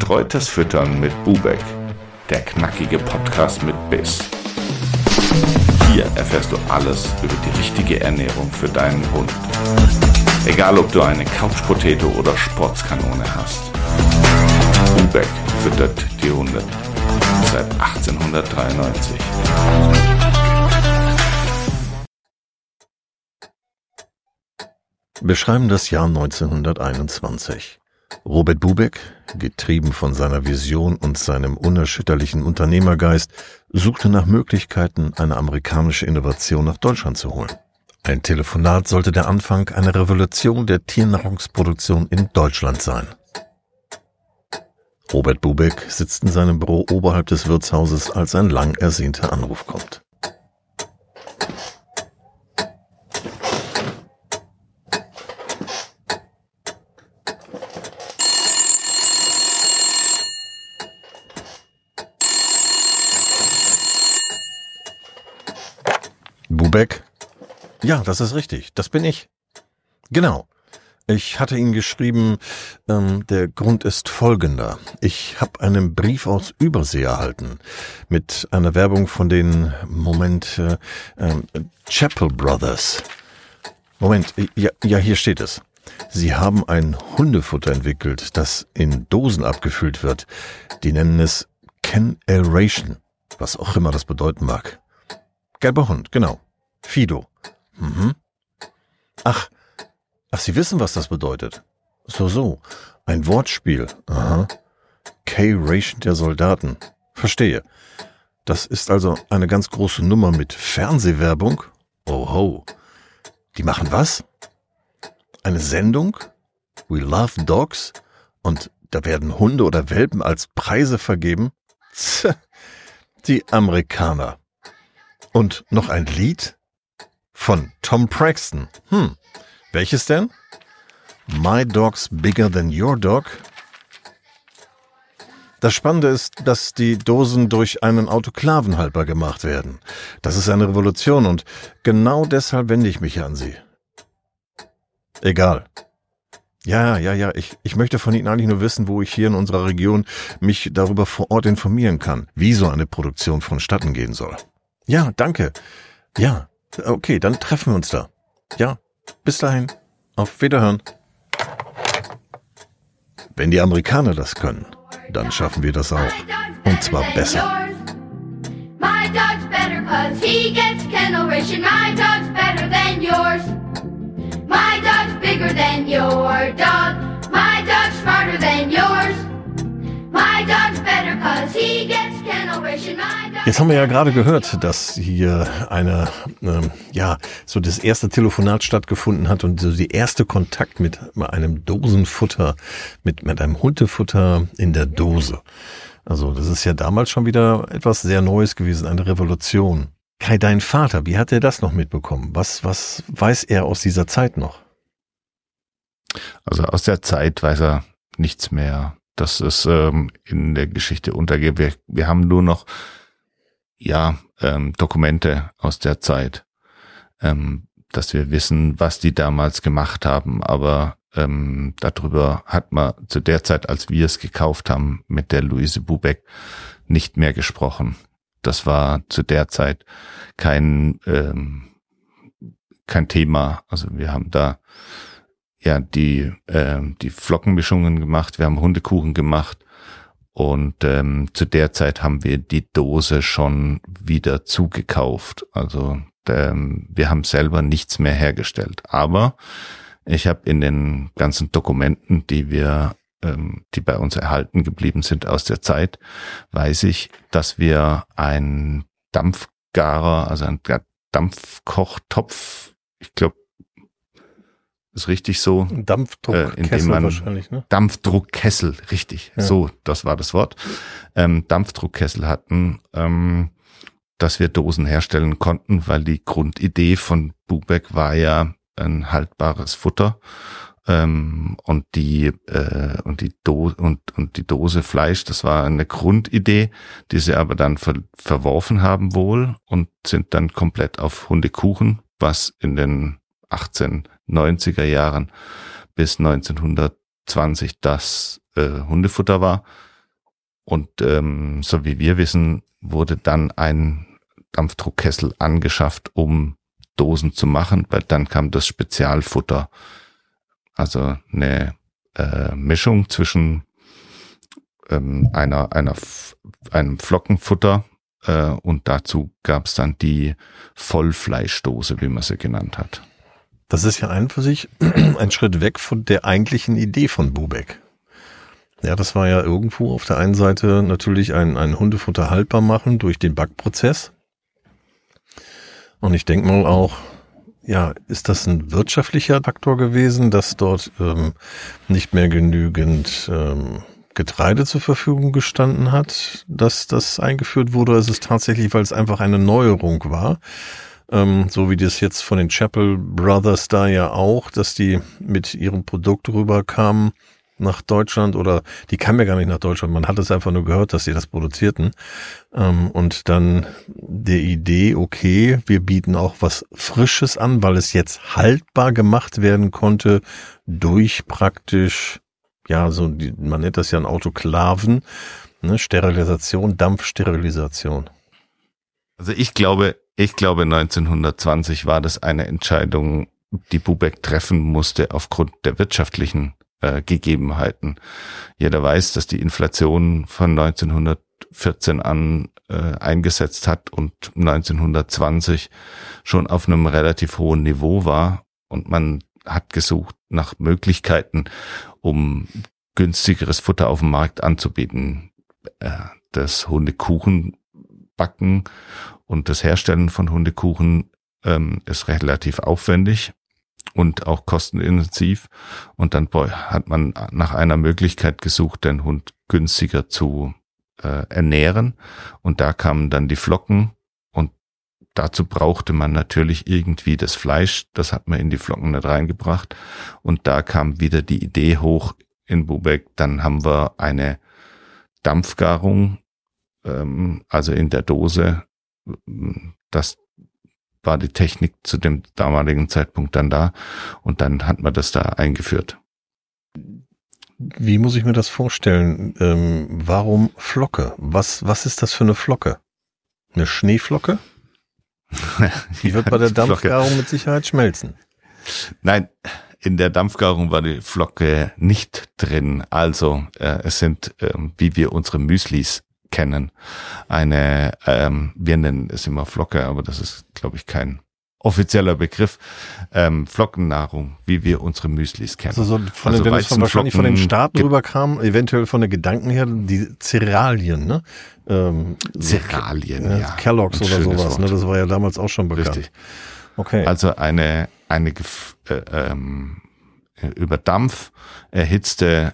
Betreutes Füttern mit Bubeck, der knackige Podcast mit Biss. Hier erfährst du alles über die richtige Ernährung für deinen Hund. Egal, ob du eine Couch-Potato oder Sportskanone hast. Bubeck füttert die Hunde seit 1893. Wir schreiben das Jahr 1921. Robert Bubeck, getrieben von seiner Vision und seinem unerschütterlichen Unternehmergeist, suchte nach Möglichkeiten, eine amerikanische Innovation nach Deutschland zu holen. Ein Telefonat sollte der Anfang einer Revolution der Tiernahrungsproduktion in Deutschland sein. Robert Bubeck sitzt in seinem Büro oberhalb des Wirtshauses, als ein lang ersehnter Anruf kommt. Bubeck? Ja, das ist richtig. Das bin ich. Genau. Ich hatte Ihnen geschrieben, der Grund ist folgender. Ich habe einen Brief aus Übersee erhalten mit einer Werbung von den, Chappell Brothers. Moment, ja, hier steht es. Sie haben ein Hundefutter entwickelt, das in Dosen abgefüllt wird. Die nennen es Can-Aeration, was auch immer das bedeuten mag. Gelber Hund, genau. Fido. Mhm. Ach, Sie wissen, was das bedeutet. So. Ein Wortspiel. Aha. K-Ration der Soldaten. Verstehe. Das ist also eine ganz große Nummer mit Fernsehwerbung? Oho. Die machen was? Eine Sendung? We Love Dogs? Und da werden Hunde oder Welpen als Preise vergeben? Tch, die Amerikaner. Und noch ein Lied? Von Tom Braxton. Welches denn? My Dog's Bigger Than Your Dog? Das Spannende ist, dass die Dosen durch einen Autoklavenhalter gemacht werden. Das ist eine Revolution und genau deshalb wende ich mich an Sie. Egal. Ja, ich möchte von Ihnen eigentlich nur wissen, wo ich hier in unserer Region mich darüber vor Ort informieren kann, wie so eine Produktion vonstatten gehen soll. Ja, danke. Ja, okay, dann treffen wir uns da. Ja, bis dahin. Auf Wiederhören. Wenn die Amerikaner das können, dann schaffen wir das auch. Und zwar besser. My dog's better 'cause he gets kennel ration. My dog's better than yours. My dog's bigger than your dog. My dog's smarter than yours. My dog's better 'cause he gets kennel ration. Jetzt haben wir ja gerade gehört, dass hier so das erste Telefonat stattgefunden hat und so die erste Kontakt mit einem Dosenfutter, mit einem Hundefutter in der Dose. Also das ist ja damals schon wieder etwas sehr Neues gewesen, eine Revolution. Kai, dein Vater, wie hat er das noch mitbekommen? Was weiß er aus dieser Zeit noch? Also aus der Zeit weiß er nichts mehr. Das ist in der Geschichte untergeht. Wir haben nur noch Dokumente aus der Zeit, dass wir wissen, was die damals gemacht haben. Aber darüber hat man zu der Zeit, als wir es gekauft haben, mit der Luise Bubeck nicht mehr gesprochen. Das war zu der Zeit kein Thema. Also wir haben da die Flockenmischungen gemacht, wir haben Hundekuchen gemacht und zu der Zeit haben wir die Dose schon wieder zugekauft. Also wir haben selber nichts mehr hergestellt. Aber ich habe in den ganzen Dokumenten, die bei uns erhalten geblieben sind aus der Zeit, weiß ich, dass wir ein Dampfgarer, also ein Dampfkochtopf, ich glaube, ist richtig so. Dampfdruckkessel wahrscheinlich, ne? Dampfdruckkessel, richtig. Ja. So, das war das Wort. Dampfdruckkessel hatten, dass wir Dosen herstellen konnten, weil die Grundidee von Bubeck war ja ein haltbares Futter. Und die Dose Fleisch, das war eine Grundidee, die sie aber dann verworfen haben wohl und sind dann komplett auf Hundekuchen, was in den 1890er Jahren bis 1920 das Hundefutter war, Und so wie wir wissen, wurde dann ein Dampfdruckkessel angeschafft, um Dosen zu machen, weil dann kam das Spezialfutter. Also eine Mischung zwischen einem Flockenfutter und dazu gab es dann die Vollfleischdose, wie man sie genannt hat. Das ist ja ein für sich ein Schritt weg von der eigentlichen Idee von Bubeck. Ja, das war ja irgendwo auf der einen Seite natürlich ein Hundefutter haltbar machen durch den Backprozess. Und ich denke mal auch, ja, ist das ein wirtschaftlicher Faktor gewesen, dass dort nicht mehr genügend Getreide zur Verfügung gestanden hat, dass das eingeführt wurde? Ist es tatsächlich, weil es einfach eine Neuerung war? So wie das jetzt von den Chappell Brothers da ja auch, dass die mit ihrem Produkt rüberkamen nach Deutschland, oder die kamen ja gar nicht nach Deutschland, man hat es einfach nur gehört, dass sie das produzierten, und dann der Idee, okay, wir bieten auch was Frisches an, weil es jetzt haltbar gemacht werden konnte durch praktisch, ja, so man nennt das ja ein Autoklaven, ne, Sterilisation, Dampfsterilisation. Also ich glaube 1920 war das eine Entscheidung, die Bubeck treffen musste aufgrund der wirtschaftlichen Gegebenheiten. Jeder weiß, dass die Inflation von 1914 an eingesetzt hat und 1920 schon auf einem relativ hohen Niveau war, und man hat gesucht nach Möglichkeiten, um günstigeres Futter auf dem Markt anzubieten. Das Hundekuchenbacken und das Herstellen von Hundekuchen ist relativ aufwendig und auch kostenintensiv, und dann hat man nach einer Möglichkeit gesucht, den Hund günstiger zu ernähren, und da kamen dann die Flocken, und dazu brauchte man natürlich irgendwie das Fleisch, das hat man in die Flocken nicht reingebracht, und da kam wieder die Idee hoch in Bubeck, dann haben wir eine Dampfgarung, also in der Dose, das war die Technik zu dem damaligen Zeitpunkt dann da, und dann hat man das da eingeführt. Wie muss ich mir das vorstellen? Warum Flocke? Was ist das für eine Flocke? Eine Schneeflocke? Die wird bei der Dampfgarung mit Sicherheit schmelzen. Nein, in der Dampfgarung war die Flocke nicht drin. Also es sind, wie wir unsere Müslis kennen, wir nennen es immer Flocke, aber das ist, glaube ich, kein offizieller Begriff, Flockennahrung, wie wir unsere Müslis kennen. Also wenn es wahrscheinlich von den Staaten rüberkam, eventuell von den Gedanken her, die Cerealien, ne? Cerealien, ja. Kellogg's oder sowas, ne? Das war ja damals auch schon bekannt. Richtig. Okay. Also über Dampf erhitztes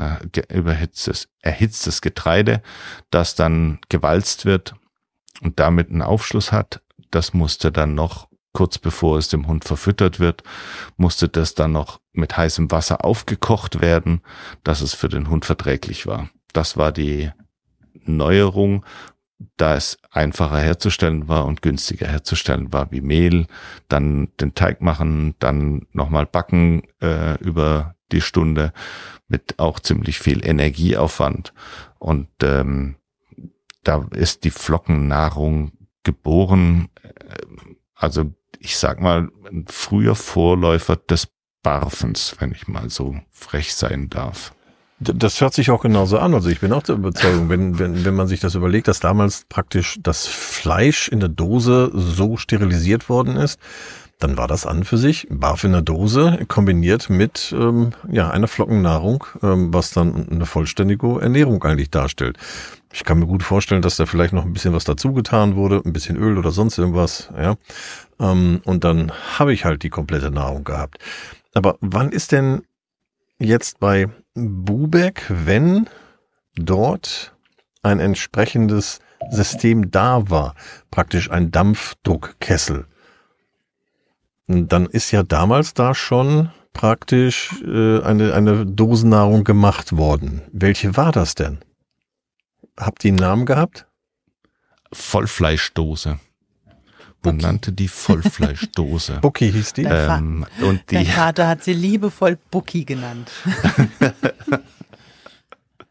Getreide, das dann gewalzt wird und damit einen Aufschluss hat. Das musste dann noch, kurz bevor es dem Hund verfüttert wird, musste das dann noch mit heißem Wasser aufgekocht werden, dass es für den Hund verträglich war. Das war die Neuerung, da es einfacher herzustellen war und günstiger herzustellen war, wie Mehl, dann den Teig machen, dann nochmal backen über die Stunde mit auch ziemlich viel Energieaufwand. Und da ist die Flockennahrung geboren, also ich sag mal, ein früher Vorläufer des Barfens, wenn ich mal so frech sein darf. Das hört sich auch genauso an. Also ich bin auch der Überzeugung, wenn man sich das überlegt, dass damals praktisch das Fleisch in der Dose so sterilisiert worden ist, dann war das an für sich Barf in der Dose kombiniert mit einer Flockennahrung, was dann eine vollständige Ernährung eigentlich darstellt. Ich kann mir gut vorstellen, dass da vielleicht noch ein bisschen was dazu getan wurde, ein bisschen Öl oder sonst irgendwas, ja. Und dann habe ich halt die komplette Nahrung gehabt. Aber wann ist denn jetzt bei Bubeck, wenn dort ein entsprechendes System da war, praktisch ein Dampfdruckkessel, dann ist ja damals da schon praktisch eine Dosennahrung gemacht worden. Welche war das denn? Habt ihr einen Namen gehabt? Vollfleischdose. Man nannte die Vollfleischdose. Bucky hieß die. Dein Vater hat sie liebevoll Bucky genannt.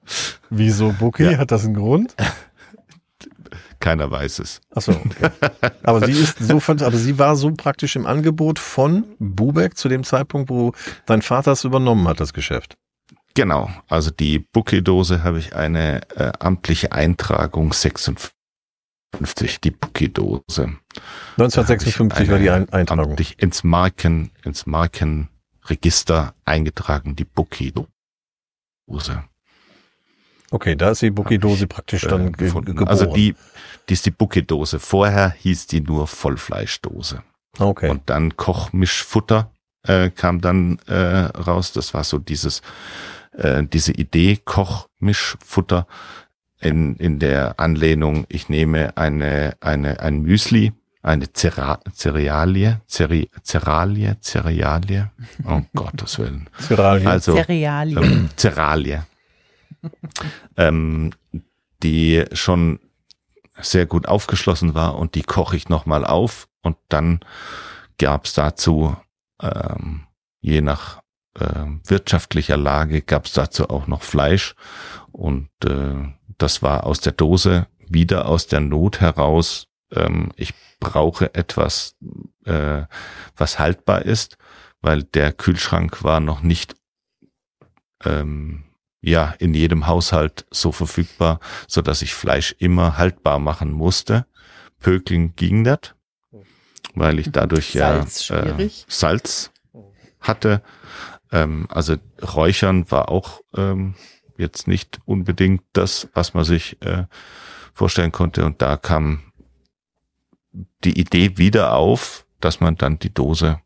Wieso Bucky? Ja. Hat das einen Grund? Keiner weiß es. Ach so, okay. Aber sie war so praktisch im Angebot von Bubeck zu dem Zeitpunkt, wo dein Vater es übernommen hat, das Geschäft. Genau, also die Bucky-Dose habe ich eine amtliche Eintragung 56, die Bucky-Dose. 1956 war die Eintragung. Amtlich ins Markenregister eingetragen, die Bucky-Dose. Okay, da ist die Bucky-Dose praktisch dann geboren. Also die ist die Bucky-Dose. Vorher hieß die nur Vollfleischdose. Okay. Und dann Kochmischfutter kam dann raus. Das war so diese Idee, Kochmischfutter in der Anlehnung, ich nehme ein Müsli, eine Cerealie, oh Gottes Willen. Cerealie. Also, Cerealie. Cerealie. Die schon sehr gut aufgeschlossen war und die koche ich nochmal auf und dann gab's dazu, je nach wirtschaftlicher Lage, gab's dazu auch noch Fleisch und das war aus der Dose, wieder aus der Not heraus. Ich brauche etwas, was haltbar ist, weil der Kühlschrank war noch nicht in jedem Haushalt so verfügbar, so dass ich Fleisch immer haltbar machen musste. Pökeln ging das, weil ich dadurch Salz hatte. Also Räuchern war auch jetzt nicht unbedingt das, was man sich vorstellen konnte. Und da kam die Idee wieder auf, dass man dann die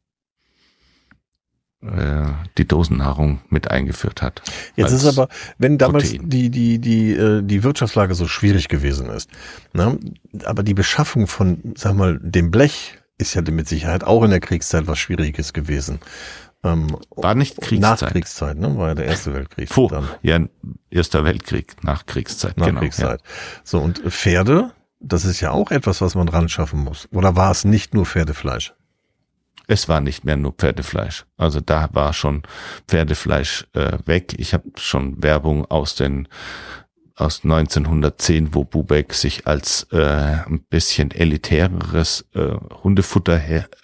Dosennahrung mit eingeführt hat. Jetzt ist aber, wenn damals die Wirtschaftslage so schwierig gewesen ist, ne, aber die Beschaffung von, sag mal, dem Blech ist ja mit Sicherheit auch in der Kriegszeit was Schwieriges gewesen. War nicht Kriegszeit. Nachkriegszeit, ne? War ja der Erste Weltkrieg. Erster Weltkrieg, Nachkriegszeit. Nachkriegszeit. Genau, ja. So, und Pferde, das ist ja auch etwas, was man ran schaffen muss. Oder war es nicht nur Pferdefleisch? Es war nicht mehr nur Pferdefleisch. Also da war schon Pferdefleisch weg. Ich habe schon Werbung aus 1910, wo Bubeck sich als ein bisschen elitäreres Hundefutter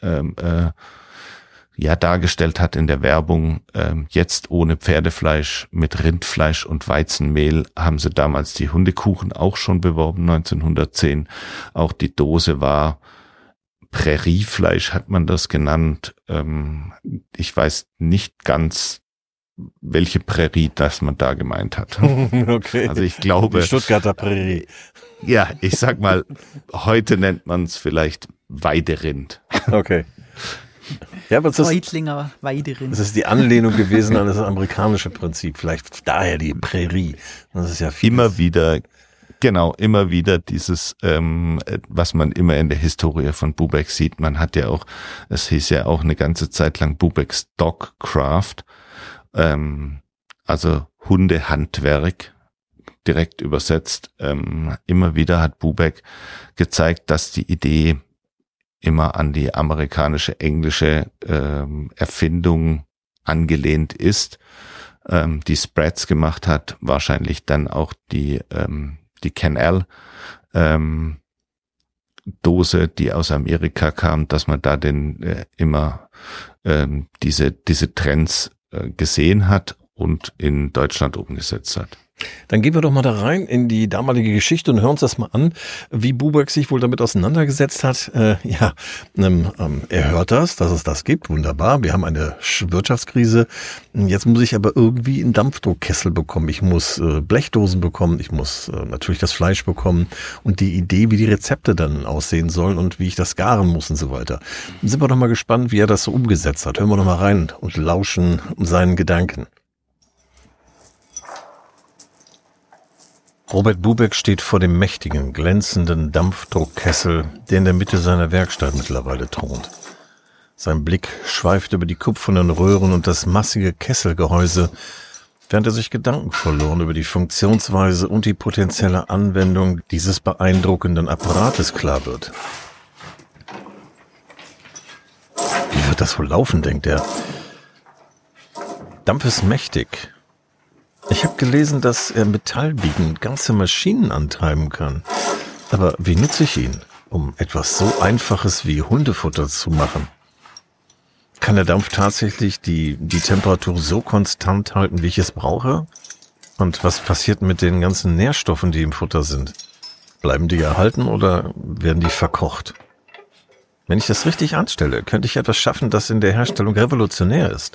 dargestellt hat in der Werbung. Jetzt ohne Pferdefleisch mit Rindfleisch und Weizenmehl haben sie damals die Hundekuchen auch schon beworben, 1910. Auch die Dose war Präriefleisch, hat man das genannt. Ich weiß nicht ganz, welche Prärie das man da gemeint hat. Okay. Also ich glaube... Die Stuttgarter Prärie. Ja, ich sag mal, heute nennt man es vielleicht Weiderind. Okay. Ja, aber Reutlinger Weiderind. Das ist die Anlehnung gewesen an das amerikanische Prinzip. Vielleicht daher die Prärie. Das ist ja viel. Immer wieder dieses, was man immer in der Historie von Bubeck sieht. Man hat ja auch, es hieß ja auch eine ganze Zeit lang Bubecks Dogcraft, also Hundehandwerk, direkt übersetzt. Immer wieder hat Bubeck gezeigt, dass die Idee immer an die amerikanische, englische Erfindung angelehnt ist, die Spreads gemacht hat, wahrscheinlich dann auch die Can-L Dose, die aus Amerika kam, dass man da immer diese Trends gesehen hat und in Deutschland umgesetzt hat. Dann gehen wir doch mal da rein in die damalige Geschichte und hören uns das mal an, wie Bubeck sich wohl damit auseinandergesetzt hat. Er hört dass es das gibt, wunderbar. Wir haben eine Wirtschaftskrise. Jetzt muss ich aber irgendwie einen Dampfdruckkessel bekommen. Ich muss Blechdosen bekommen. Ich muss natürlich das Fleisch bekommen und die Idee, wie die Rezepte dann aussehen sollen und wie ich das garen muss und so weiter. Dann sind wir doch mal gespannt, wie er das so umgesetzt hat. Hören wir doch mal rein und lauschen seinen Gedanken. Robert Bubeck steht vor dem mächtigen, glänzenden Dampfdruckkessel, der in der Mitte seiner Werkstatt mittlerweile thront. Sein Blick schweift über die kupfernen Röhren und das massige Kesselgehäuse, während er sich Gedanken verloren über die Funktionsweise und die potenzielle Anwendung dieses beeindruckenden Apparates klar wird. Wie wird das wohl laufen, denkt er. Dampf ist mächtig. Ich habe gelesen, dass er Metallbiegen ganze Maschinen antreiben kann. Aber wie nutze ich ihn, um etwas so Einfaches wie Hundefutter zu machen? Kann der Dampf tatsächlich die Temperatur so konstant halten, wie ich es brauche? Und was passiert mit den ganzen Nährstoffen, die im Futter sind? Bleiben die erhalten oder werden die verkocht? Wenn ich das richtig anstelle, könnte ich etwas schaffen, das in der Herstellung revolutionär ist.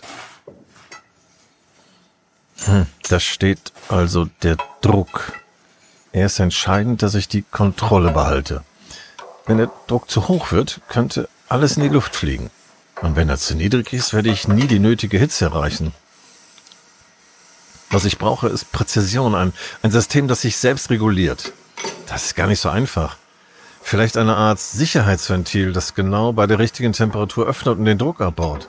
Da steht also der Druck. Er ist entscheidend, dass ich die Kontrolle behalte. Wenn der Druck zu hoch wird, könnte alles in die Luft fliegen. Und wenn er zu niedrig ist, werde ich nie die nötige Hitze erreichen. Was ich brauche, ist Präzision, ein System, das sich selbst reguliert. Das ist gar nicht so einfach. Vielleicht eine Art Sicherheitsventil, das genau bei der richtigen Temperatur öffnet und den Druck abbaut.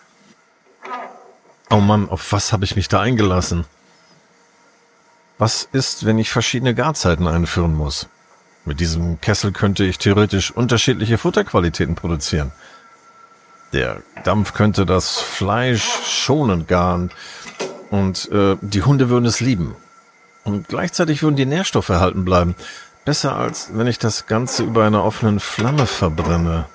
Oh Mann, auf was habe ich mich da eingelassen? Was ist, wenn ich verschiedene Garzeiten einführen muss? Mit diesem Kessel könnte ich theoretisch unterschiedliche Futterqualitäten produzieren. Der Dampf könnte das Fleisch schonend garen und die Hunde würden es lieben. Und gleichzeitig würden die Nährstoffe erhalten bleiben. Besser als wenn ich das Ganze über einer offenen Flamme verbrenne.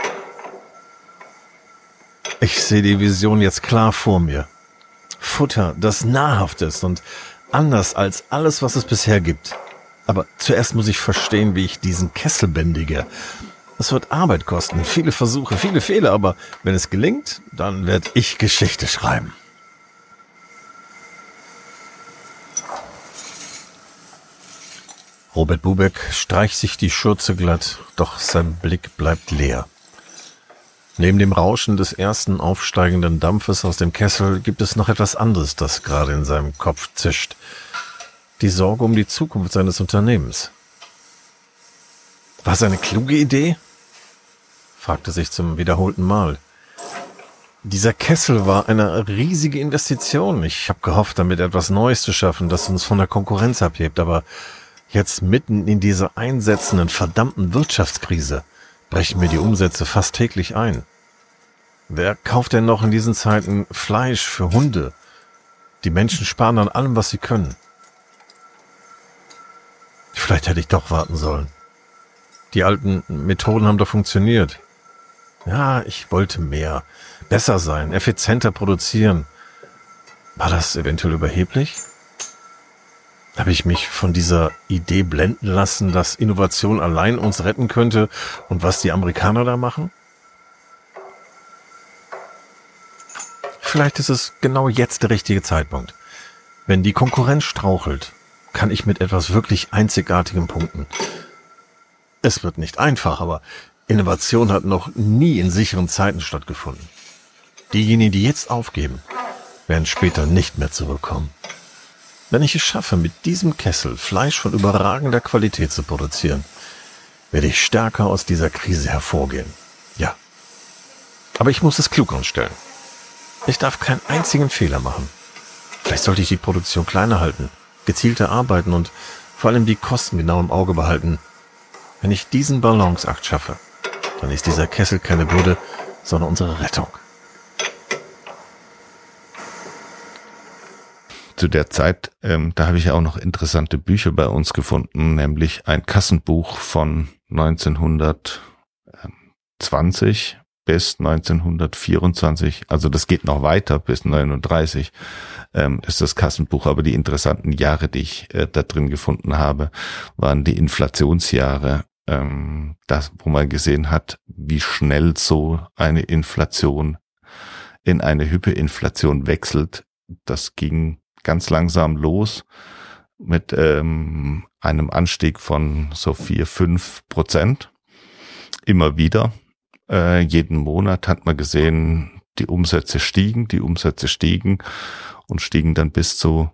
Ich sehe die Vision jetzt klar vor mir. Futter, das nahrhaft ist und anders als alles, was es bisher gibt. Aber zuerst muss ich verstehen, wie ich diesen Kessel bändige. Es wird Arbeit kosten, viele Versuche, viele Fehler, aber wenn es gelingt, dann werde ich Geschichte schreiben. Robert Bubeck streicht sich die Schürze glatt, doch sein Blick bleibt leer. Neben dem Rauschen des ersten aufsteigenden Dampfes aus dem Kessel gibt es noch etwas anderes, das gerade in seinem Kopf zischt. Die Sorge um die Zukunft seines Unternehmens. War es eine kluge Idee? Fragte sich zum wiederholten Mal. Dieser Kessel war eine riesige Investition. Ich habe gehofft, damit etwas Neues zu schaffen, das uns von der Konkurrenz abhebt, aber jetzt mitten in dieser einsetzenden verdammten Wirtschaftskrise brechen mir die Umsätze fast täglich ein. Wer kauft denn noch in diesen Zeiten Fleisch für Hunde? Die Menschen sparen an allem, was sie können. Vielleicht hätte ich doch warten sollen. Die alten Methoden haben doch funktioniert. Ja, ich wollte mehr, besser sein, effizienter produzieren. War das eventuell überheblich? Habe ich mich von dieser Idee blenden lassen, dass Innovation allein uns retten könnte und was die Amerikaner da machen? Vielleicht ist es genau jetzt der richtige Zeitpunkt. Wenn die Konkurrenz strauchelt, kann ich mit etwas wirklich Einzigartigem punkten. Es wird nicht einfach, aber Innovation hat noch nie in sicheren Zeiten stattgefunden. Diejenigen, die jetzt aufgeben, werden später nicht mehr zurückkommen. Wenn ich es schaffe, mit diesem Kessel Fleisch von überragender Qualität zu produzieren, werde ich stärker aus dieser Krise hervorgehen. Ja. Aber ich muss es klug anstellen. Ich darf keinen einzigen Fehler machen. Vielleicht sollte ich die Produktion kleiner halten, gezielter arbeiten und vor allem die Kosten genau im Auge behalten. Wenn ich diesen Balanceakt schaffe, dann ist dieser Kessel keine Bürde, sondern unsere Rettung. Zu der Zeit, da habe ich auch noch interessante Bücher bei uns gefunden, nämlich ein Kassenbuch von 1920 bis 1924, also das geht noch weiter bis 39, ist das Kassenbuch, aber die interessanten Jahre, die ich da drin gefunden habe, waren die Inflationsjahre, das, wo man gesehen hat, wie schnell so eine Inflation in eine Hyperinflation wechselt. Das ging ganz langsam los mit einem Anstieg von so 4-5% immer wieder. Jeden Monat hat man gesehen, die Umsätze stiegen und stiegen dann bis zu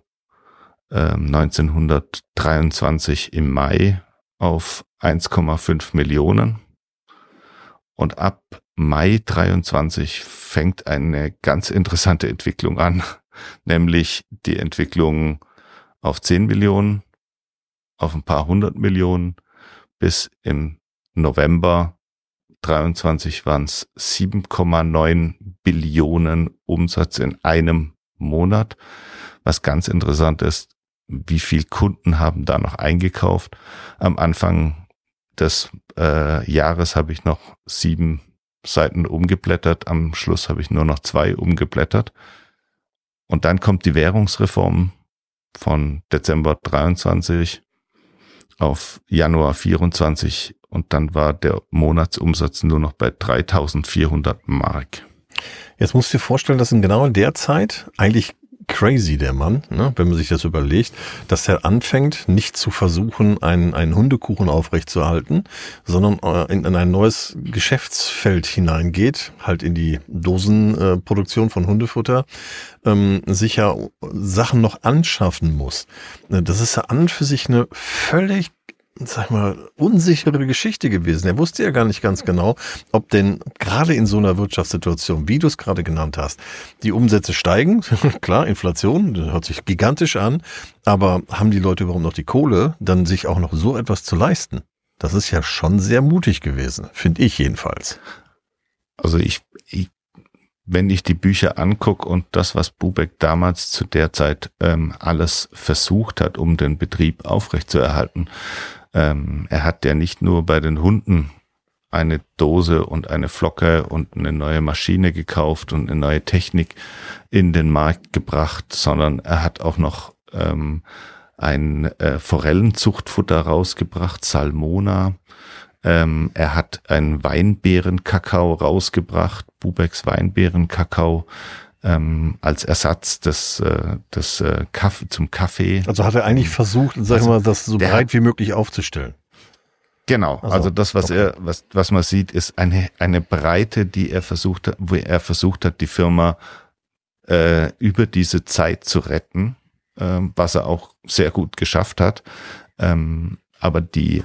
1923 im Mai auf 1,5 Millionen. Und ab Mai 23 fängt eine ganz interessante Entwicklung an, nämlich die Entwicklung auf 10 Millionen, auf ein paar 100 Millionen, bis im November 23 waren es 7,9 Billionen Umsatz in einem Monat, Was ganz interessant ist, wie viel Kunden haben da noch eingekauft. Am Anfang des Jahres habe ich noch 7 Seiten umgeblättert, am Schluss habe ich nur noch 2 umgeblättert. Und dann kommt die Währungsreform von Dezember 23 auf Januar 24 und dann war der Monatsumsatz nur noch bei 3.400 Mark. Jetzt musst du dir vorstellen, dass in genau der Zeit eigentlich crazy der Mann, ne, wenn man sich das überlegt, dass er anfängt, nicht zu versuchen, einen Hundekuchen aufrechtzuerhalten, sondern in ein neues Geschäftsfeld hineingeht, halt in die Dosenproduktion von Hundefutter, sich ja Sachen noch anschaffen muss. Das ist ja an und für sich eine völlig, sag mal, unsichere Geschichte gewesen. Er wusste ja gar nicht ganz genau, ob denn gerade in so einer Wirtschaftssituation, wie du es gerade genannt hast, die Umsätze steigen. Klar, Inflation, das hört sich gigantisch an, aber haben die Leute überhaupt noch die Kohle, dann sich auch noch so etwas zu leisten? Das ist ja schon sehr mutig gewesen, finde ich jedenfalls. Also wenn ich die Bücher angucke und das, was Bubeck damals zu der Zeit alles versucht hat, um den Betrieb aufrechtzuerhalten, er hat ja nicht nur bei den Hunden eine Dose und eine Flocke und eine neue Maschine gekauft und eine neue Technik in den Markt gebracht, sondern er hat auch noch ein Forellenzuchtfutter rausgebracht, Salmona. Er hat einen Weinbeerenkakao rausgebracht, Bubecks Weinbeerenkakao, als Ersatz des zum Kaffee. Also hat er eigentlich versucht, sag ich mal, das so breit wie möglich aufzustellen. Genau, also das, was man sieht, ist eine Breite, die er versucht hat, wo er versucht hat, die Firma über diese Zeit zu retten, was er auch sehr gut geschafft hat. Aber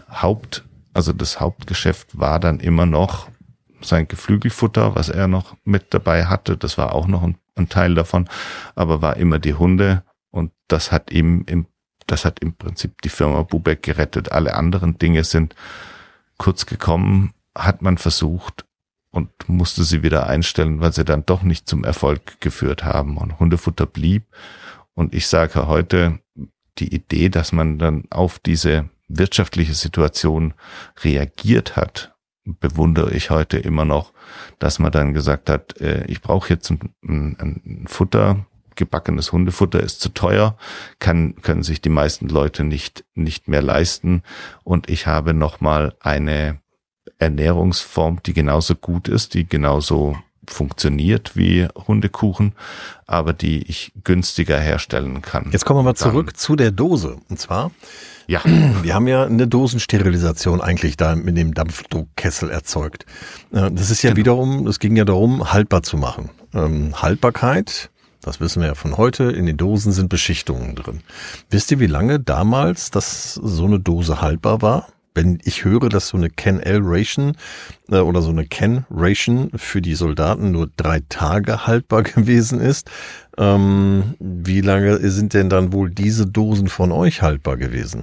das Hauptgeschäft war dann immer noch sein Geflügelfutter, was er noch mit dabei hatte. Das war auch noch ein Teil davon, aber war immer die Hunde und das hat im Prinzip die Firma Bubeck gerettet. Alle anderen Dinge sind kurz gekommen, hat man versucht und musste sie wieder einstellen, weil sie dann doch nicht zum Erfolg geführt haben und Hundefutter blieb. Und ich sage heute, die Idee, dass man dann auf diese wirtschaftliche Situation reagiert hat, bewundere ich heute immer noch, dass man dann gesagt hat, ich brauche jetzt ein Futter, gebackenes Hundefutter ist zu teuer, können sich die meisten Leute nicht mehr leisten und ich habe nochmal eine Ernährungsform, die genauso gut ist, die genauso funktioniert wie Hundekuchen, aber die ich günstiger herstellen kann. Jetzt kommen wir mal zurück zu der Dose. Und zwar, ja, wir haben ja eine Dosensterilisation eigentlich da mit dem Dampfdruckkessel erzeugt. Das ist ja wiederum, es ging ja darum, haltbar zu machen. Haltbarkeit, das wissen wir ja von heute, in den Dosen sind Beschichtungen drin. Wisst ihr, wie lange damals so eine Dose haltbar war? Wenn ich höre, dass so eine Can-L-Ration oder so eine Can-Ration für die Soldaten nur 3 Tage haltbar gewesen ist, wie lange sind denn dann wohl diese Dosen von euch haltbar gewesen?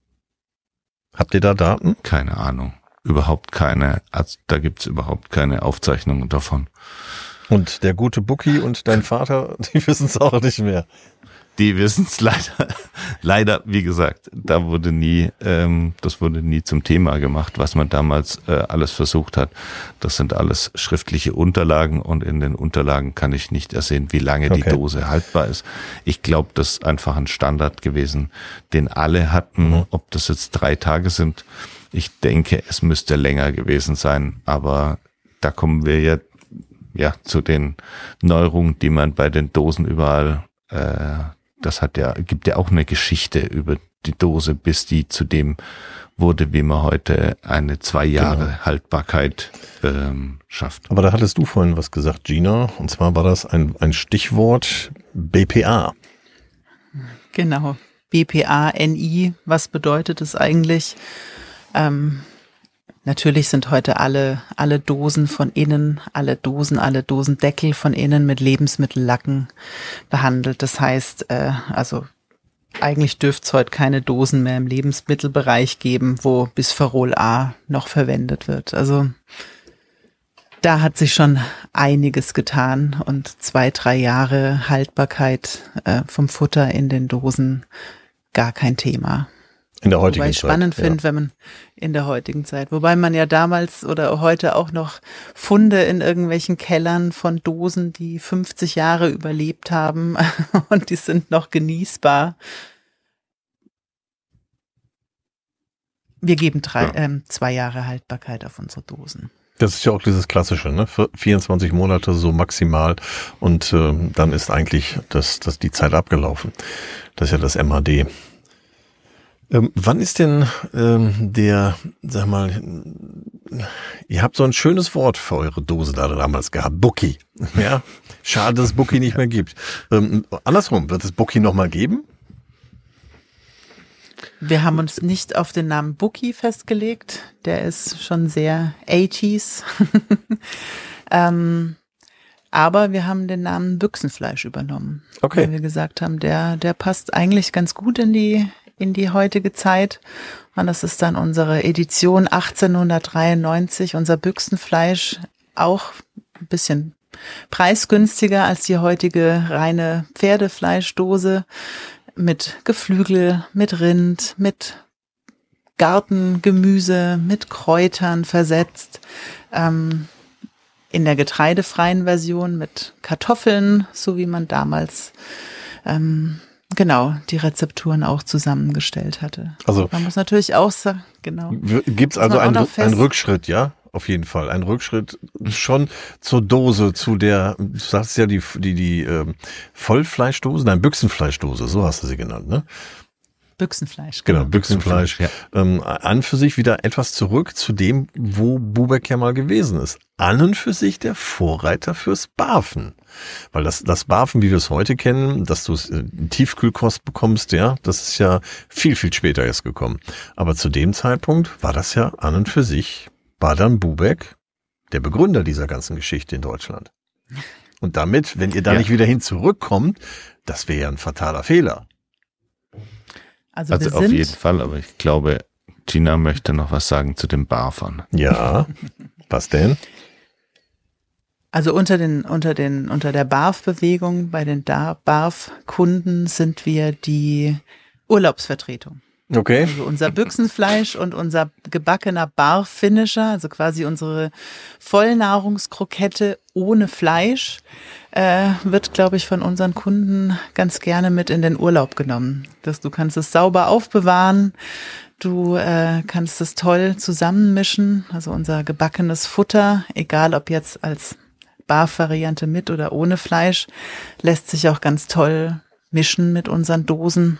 Habt ihr da Daten? Keine Ahnung. Überhaupt keine. Also da gibt's überhaupt keine Aufzeichnungen davon. Und der gute Bucki und dein Vater, die wissen es auch nicht mehr. Die wissen es leider, wie gesagt, das wurde nie zum Thema gemacht, was man damals alles versucht hat. Das sind alles schriftliche Unterlagen und in den Unterlagen kann ich nicht ersehen, wie lange die Dose haltbar ist. Ich glaube, das ist einfach ein Standard gewesen, den alle hatten, ob das jetzt 3 Tage sind. Ich denke, es müsste länger gewesen sein, aber da kommen wir ja zu den Neuerungen, die man bei den Dosen überall gibt ja auch eine Geschichte über die Dose, bis die zu dem wurde, wie man heute eine 2 Jahre Haltbarkeit schafft. Aber da hattest du vorhin was gesagt, Gina, und zwar war das ein Stichwort BPA. Genau, BPA-NI, was bedeutet es eigentlich? Natürlich sind heute alle Dosen von innen, alle Dosendeckel von innen mit Lebensmittellacken behandelt. Das heißt, also eigentlich dürfte es heute keine Dosen mehr im Lebensmittelbereich geben, wo Bisferol A noch verwendet wird. Also Da hat sich schon einiges getan und 2-3 Jahre Haltbarkeit vom Futter in den Dosen gar kein Thema. In der heutigen Wobei ich Zeit. spannend finde, wenn man in der heutigen Zeit, wobei man ja damals oder heute auch noch Funde in irgendwelchen Kellern von Dosen, die 50 Jahre überlebt haben und die sind noch genießbar. Wir geben 2 Jahre Haltbarkeit auf unsere Dosen. Das ist ja auch dieses Klassische, ne? 24 Monate so maximal und dann ist eigentlich die Zeit abgelaufen. Das ist ja das MHD. Wann ist denn sag mal, ihr habt so ein schönes Wort für eure Dose da damals gehabt, Bucky. Ja, schade, dass es Bucky nicht mehr gibt. Andersrum, wird es Bucky noch mal geben? Wir haben uns nicht auf den Namen Bucky festgelegt. Der ist schon sehr 80s. Aber wir haben den Namen Büchsenfleisch übernommen. Okay. Weil wir gesagt haben, der passt eigentlich ganz gut in die heutige Zeit. Und das ist dann unsere Edition 1893, unser Büchsenfleisch, auch ein bisschen preisgünstiger als die heutige reine Pferdefleischdose, mit Geflügel, mit Rind, mit Gartengemüse, mit Kräutern versetzt, in der getreidefreien Version mit Kartoffeln, so wie man damals die Rezepturen auch zusammengestellt hatte. Also man muss natürlich auch sagen, genau. Gibt's also einen Rückschritt, ja? Auf jeden Fall. Ein Rückschritt schon zur Dose, zu der, du sagst ja die Vollfleischdose, nein, Büchsenfleischdose, so hast du sie genannt, ne? Büchsenfleisch. Genau, Büchsenfleisch. Ja. An für sich wieder etwas zurück zu dem, wo Bubeck ja mal gewesen ist. An und für sich der Vorreiter fürs Barfen. Weil das Barfen, wie wir es heute kennen, dass du es in Tiefkühlkost bekommst, ja, das ist ja viel, viel später erst gekommen. Aber zu dem Zeitpunkt war das ja an und für sich, war dann Bubeck der Begründer dieser ganzen Geschichte in Deutschland. Und damit, wenn ihr da nicht wieder hin zurückkommt, das wäre ja ein fataler Fehler. Also auf jeden Fall, aber ich glaube, Gina möchte noch was sagen zu den Barfern. Ja, was denn? Also unter der BARF-Bewegung, bei den BARF-Kunden sind wir die Urlaubsvertretung. Okay. Also unser Büchsenfleisch und unser gebackener BARF-Finisher, also quasi unsere Vollnahrungskrokette ohne Fleisch, wird, glaube ich, von unseren Kunden ganz gerne mit in den Urlaub genommen. Du kannst es sauber aufbewahren, du kannst es toll zusammenmischen, also unser gebackenes Futter, egal ob jetzt als BARF-Variante mit oder ohne Fleisch, lässt sich auch ganz toll mischen mit unseren Dosen.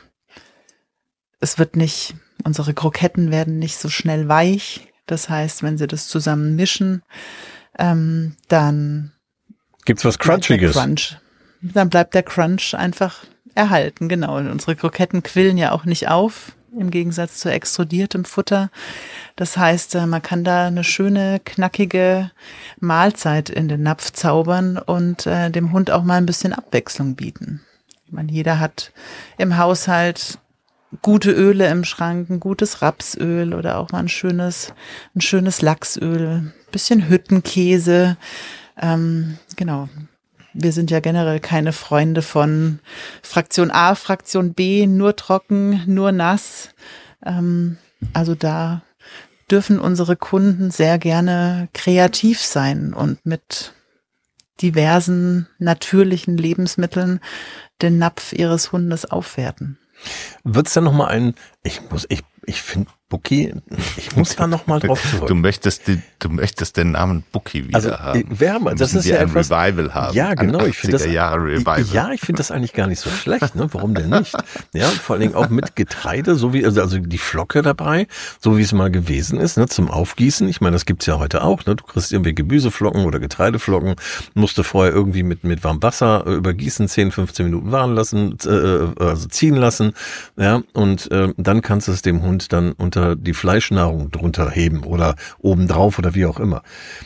Unsere Kroketten werden nicht so schnell weich. Das heißt, wenn sie das zusammen mischen, dann gibt's was Crunchiges. Dann bleibt der Crunch einfach erhalten, genau. Und unsere Kroketten quillen ja auch nicht auf, im Gegensatz zu extrudiertem Futter. Das heißt, man kann da eine schöne, knackige Mahlzeit in den Napf zaubern und dem Hund auch mal ein bisschen Abwechslung bieten. Ich meine, jeder hat im Haushalt gute Öle im Schrank, ein gutes Rapsöl oder auch mal ein schönes Lachsöl, bisschen Hüttenkäse. Genau. Wir sind ja generell keine Freunde von Fraktion A, Fraktion B, nur trocken, nur nass. Also da dürfen unsere Kunden sehr gerne kreativ sein und mit diversen natürlichen Lebensmitteln den Napf ihres Hundes aufwerten. Wird's dann nochmal ich finde Bucky, ich muss da nochmal drauf zurück. Du möchtest den Namen Bucky wieder haben. Das ist ja ein Revival haben. Ja, genau. Ich finde das Revival. Ja, ich finde das eigentlich gar nicht so schlecht. Ne? Warum denn nicht? Ja, vor allen Dingen auch mit Getreide, so wie also die Flocke dabei, so wie es mal gewesen ist, ne, zum Aufgießen. Ich meine, das gibt's ja heute auch. Ne? Du kriegst irgendwie Gemüseflocken oder Getreideflocken, musst du vorher irgendwie mit warmem Wasser übergießen, 10, 15 Minuten warten lassen, also ziehen lassen. Ja, und dann kannst du es dem Hund dann unter die Fleischnahrung drunter heben oder obendrauf oder wie auch immer.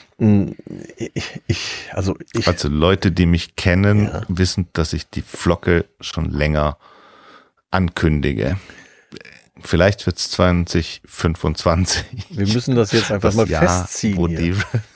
Also Leute, die mich kennen, wissen, dass ich die Flocke schon länger ankündige. vielleicht wird's 2025. Wir müssen das jetzt einfach mal Jahr, festziehen wo hier.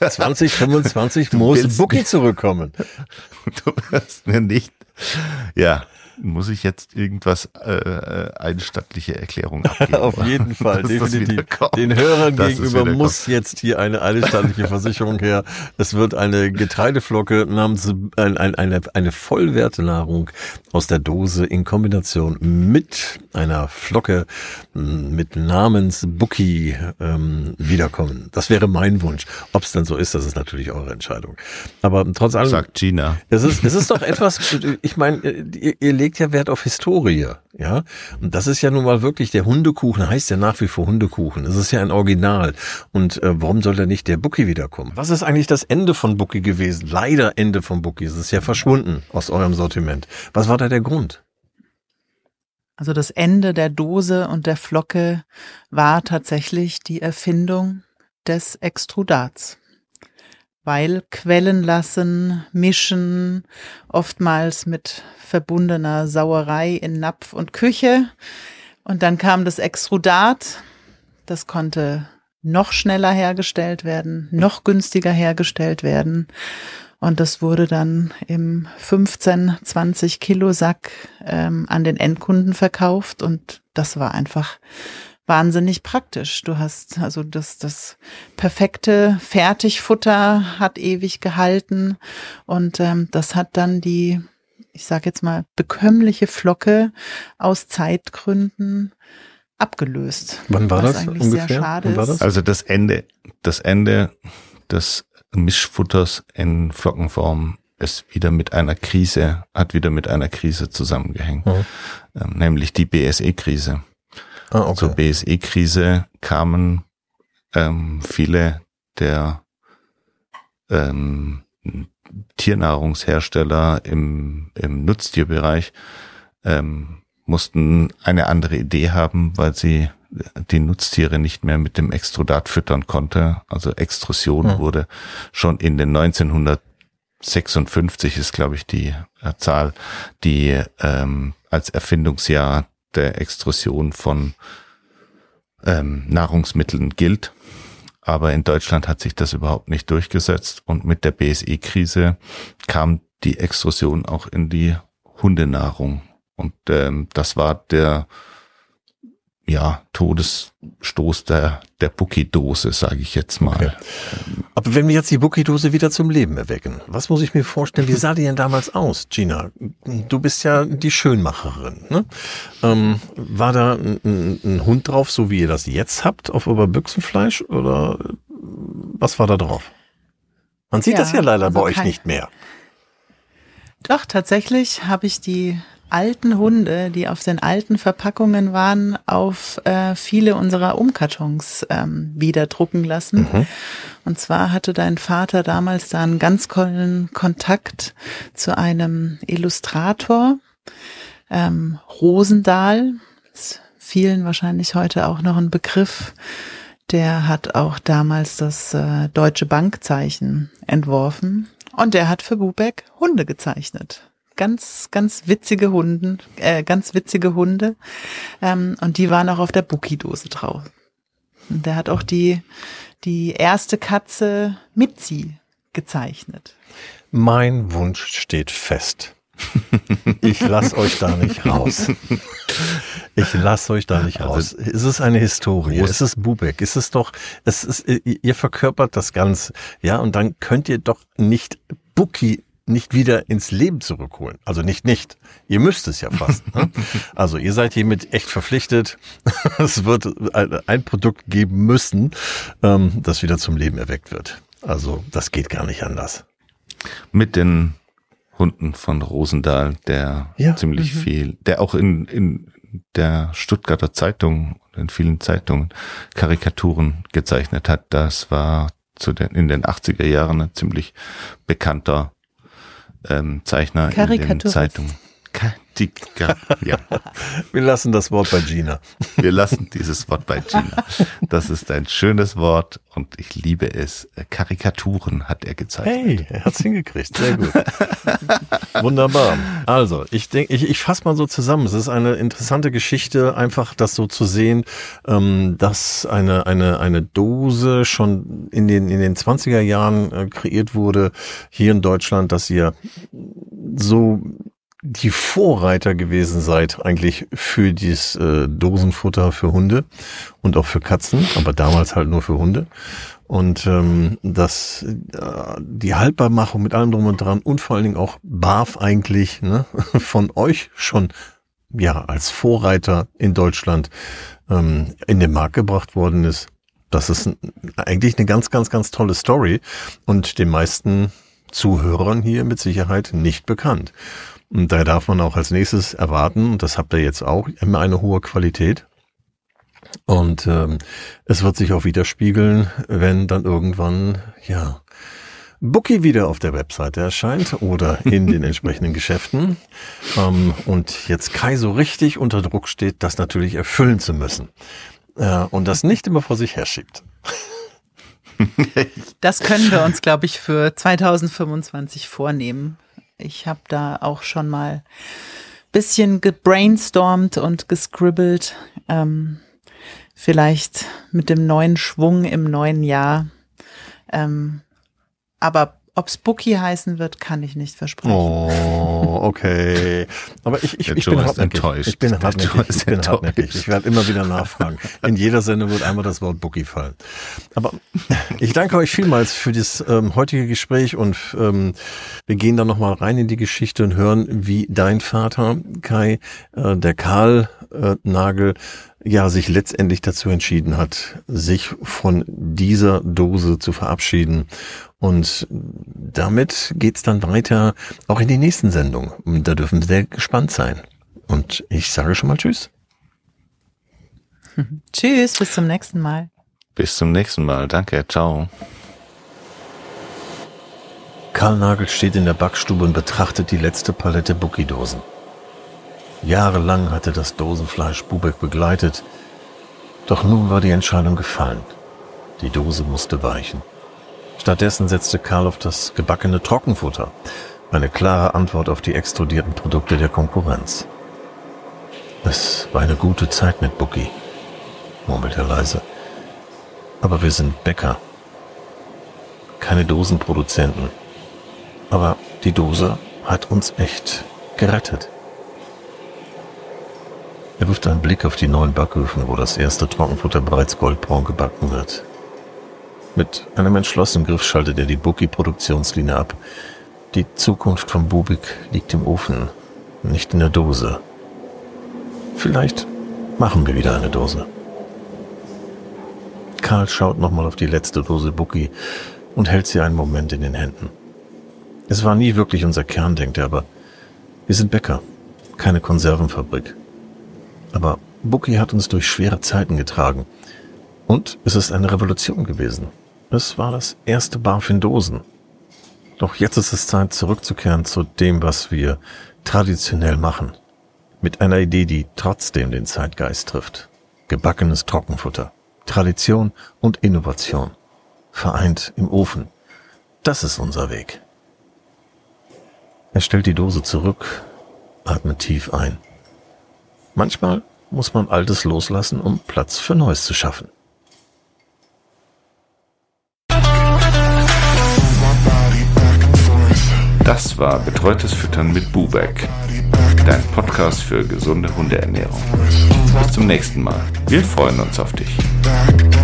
2025 muss Bucky zurückkommen. Du wirst mir nicht, ja, muss ich jetzt irgendwas, eine stattliche Erklärung abgeben? Auf jeden Fall, dass das definitiv. wiederkommt. Den Hörern Dass es gegenüber wiederkommt. muss jetzt hier eine eidesstattliche Versicherung her. Es wird eine Getreideflocke namens eine Vollwertenahrung aus der Dose in Kombination mit einer Flocke mit namens Bucky wiederkommen. Das wäre mein Wunsch. Ob es dann so ist, das ist natürlich eure Entscheidung. Aber trotz allem, Sagt Gina. es ist doch etwas, ich meine, ihr legt ja Wert auf Historie, ja. Und das ist ja nun mal wirklich, der Hundekuchen heißt ja nach wie vor Hundekuchen. Es ist ja ein Original. Und warum soll da nicht der Bucky wiederkommen? Was ist eigentlich das Ende von Bucky gewesen? Leider Ende von Bucky. Es ist ja verschwunden aus eurem Sortiment. Was war da der Grund? Also das Ende der Dose und der Flocke war tatsächlich die Erfindung des Extrudats. Weil quellen lassen, mischen, oftmals mit verbundener Sauerei in Napf und Küche. Und dann kam das Extrudat. Das konnte noch schneller hergestellt werden, noch günstiger hergestellt werden. Und das wurde dann im 15, 20 Kilo Sack an den Endkunden verkauft. Und das war einfach wahnsinnig praktisch. Du hast also das perfekte Fertigfutter hat ewig gehalten und das hat dann die, ich sage jetzt mal, bekömmliche Flocke aus Zeitgründen abgelöst. Wann war was das eigentlich ungefähr? Sehr schade Wann war das? ist. Also das Ende des Mischfutters in Flockenform ist wieder mit einer Krise zusammengehängt. Nämlich die BSE-Krise. Ah, okay. Zur BSE-Krise kamen viele der Tiernahrungshersteller im Nutztierbereich mussten eine andere Idee haben, weil sie die Nutztiere nicht mehr mit dem Extrudat füttern konnte. Also Extrusion wurde schon in den 1956 ist, glaube ich, die Zahl, die als Erfindungsjahr der Extrusion von Nahrungsmitteln gilt. Aber in Deutschland hat sich das überhaupt nicht durchgesetzt und mit der BSE-Krise kam die Extrusion auch in die Hundenahrung. Und das war der Todesstoß der Bucky-Dose, sage ich jetzt mal. Okay. Aber wenn wir jetzt die Bucky-Dose wieder zum Leben erwecken, was muss ich mir vorstellen? Wie sah die denn damals aus, Gina? Du bist ja die Schönmacherin, ne? War da ein Hund drauf, so wie ihr das jetzt habt, auf Oberbüchsenfleisch? Oder was war da drauf? Man sieht das ja leider bei euch nicht mehr. Doch, tatsächlich habe ich die alten Hunde, die auf den alten Verpackungen waren, auf viele unserer Umkartons wieder drucken lassen. Und zwar hatte dein Vater damals da einen ganz tollen Kontakt zu einem Illustrator, Rosendahl, ist vielen wahrscheinlich heute auch noch ein Begriff. Der hat auch damals das Deutsche Bankzeichen entworfen und der hat für Bubeck Hunde gezeichnet. Ganz witzige Hunde. Und die waren auch auf der Bucky-Dose drauf. Und der hat auch die erste Katze Mitzi gezeichnet. Mein Wunsch steht fest. Ich lasse euch da nicht raus. Es ist eine Historie. Es ist Bubeck. Ihr verkörpert das Ganze. Ja, und dann könnt ihr doch nicht Bucky nicht wieder ins Leben zurückholen. Also nicht. Ihr müsst es ja fast. Ne? Also ihr seid hiermit echt verpflichtet. Es wird ein Produkt geben müssen, das wieder zum Leben erweckt wird. Also das geht gar nicht anders. Mit den Hunden von Rosendahl, der ziemlich viel, der auch in der Stuttgarter Zeitung, in vielen Zeitungen Karikaturen gezeichnet hat. Das war in den 80er Jahren ein ziemlich bekannter Zeichner in den Zeitungen. Ja. Wir lassen das Wort bei Gina. Wir lassen dieses Wort bei Gina. Das ist ein schönes Wort und ich liebe es. Karikaturen hat er gezeichnet. Hey, er hat's hingekriegt. Sehr gut. Wunderbar. Also, ich denke, ich fasse mal so zusammen. Es ist eine interessante Geschichte, einfach das so zu sehen, dass eine Dose schon in den 20er Jahren kreiert wurde, hier in Deutschland, dass ihr so die Vorreiter gewesen seid eigentlich für dieses Dosenfutter für Hunde und auch für Katzen, aber damals halt nur für Hunde. Und dass die Haltbarmachung mit allem drum und dran und vor allen Dingen auch BAF eigentlich von euch schon als Vorreiter in Deutschland in den Markt gebracht worden ist. Das ist eigentlich eine ganz, ganz, ganz tolle Story und den meisten Zuhörern hier mit Sicherheit nicht bekannt. Und da darf man auch als nächstes erwarten, und das habt ihr jetzt auch, immer eine hohe Qualität. Und es wird sich auch widerspiegeln, wenn dann irgendwann, Bookie wieder auf der Webseite erscheint oder in den entsprechenden Geschäften. Und jetzt Kai so richtig unter Druck steht, das natürlich erfüllen zu müssen. Und das nicht immer vor sich herschiebt. Das können wir uns, glaube ich, für 2025 vornehmen. Ich habe da auch schon mal ein bisschen gebrainstormt und gescribbelt. Vielleicht mit dem neuen Schwung im neuen Jahr. Aber ob es Bookie heißen wird, kann ich nicht versprechen. Oh, okay. Aber ich bin hartnäckig. Ich bin hartnäckig. Ich werde immer wieder nachfragen. In jeder Sendung wird einmal das Wort Bookie fallen. Aber ich danke euch vielmals für das heutige Gespräch und wir gehen dann nochmal rein in die Geschichte und hören, wie dein Vater, Kai, der Karl Nagel, sich letztendlich dazu entschieden hat, sich von dieser Dose zu verabschieden. Und damit geht's dann weiter, auch in die nächsten Sendungen. Und da dürfen wir sehr gespannt sein. Und ich sage schon mal Tschüss. Tschüss, bis zum nächsten Mal. Bis zum nächsten Mal. Danke, ciao. Karl Nagel steht in der Backstube und betrachtet die letzte Palette Bookie-Dosen. Jahrelang hatte das Dosenfleisch Bubeck begleitet, doch nun war die Entscheidung gefallen. Die Dose musste weichen. Stattdessen setzte Karl auf das gebackene Trockenfutter, eine klare Antwort auf die extrudierten Produkte der Konkurrenz. Es war eine gute Zeit mit Bookie, murmelt er leise. Aber wir sind Bäcker, keine Dosenproduzenten. Aber die Dose hat uns echt gerettet. Er wirft einen Blick auf die neuen Backöfen, wo das erste Trockenfutter bereits goldbraun gebacken wird. Mit einem entschlossenen Griff schaltet er die Bookie-Produktionslinie ab. Die Zukunft von Bubeck liegt im Ofen, nicht in der Dose. Vielleicht machen wir wieder eine Dose. Karl schaut nochmal auf die letzte Dose Bookie und hält sie einen Moment in den Händen. Es war nie wirklich unser Kern, denkt er, aber wir sind Bäcker, keine Konservenfabrik. Aber Bookie hat uns durch schwere Zeiten getragen. Und es ist eine Revolution gewesen. Es war das erste BAF in Dosen. Doch jetzt ist es Zeit, zurückzukehren zu dem, was wir traditionell machen. Mit einer Idee, die trotzdem den Zeitgeist trifft. Gebackenes Trockenfutter. Tradition und Innovation. Vereint im Ofen. Das ist unser Weg. Er stellt die Dose zurück, atmet tief ein. Manchmal muss man Altes loslassen, um Platz für Neues zu schaffen. Das war Betreutes Füttern mit Bubeck, dein Podcast für gesunde Hundeernährung. Bis zum nächsten Mal. Wir freuen uns auf dich.